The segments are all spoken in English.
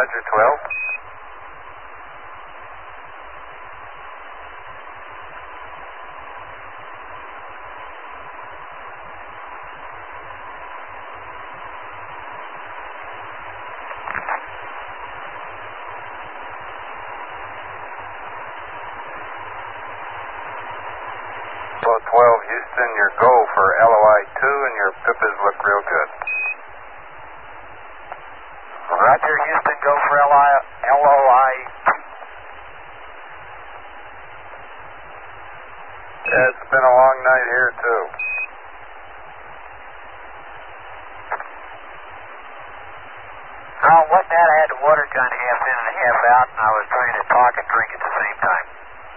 Roger, 12. Flow 12, Houston, your go for LOI 2 and your PIPAs look real good. Roger, Houston, go for LOI 2. Yeah, it's been a long night here too. Wasn't that? I had the water gun half in and half out, and I was trying to talk and drink at the same time.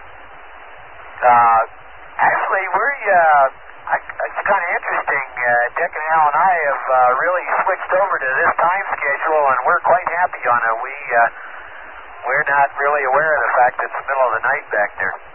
Actually, it's kind of interesting. Dick and Al and I have really switched over to this time schedule, and we're quite happy on it. We're not really aware of the fact that it's the middle of the night back there.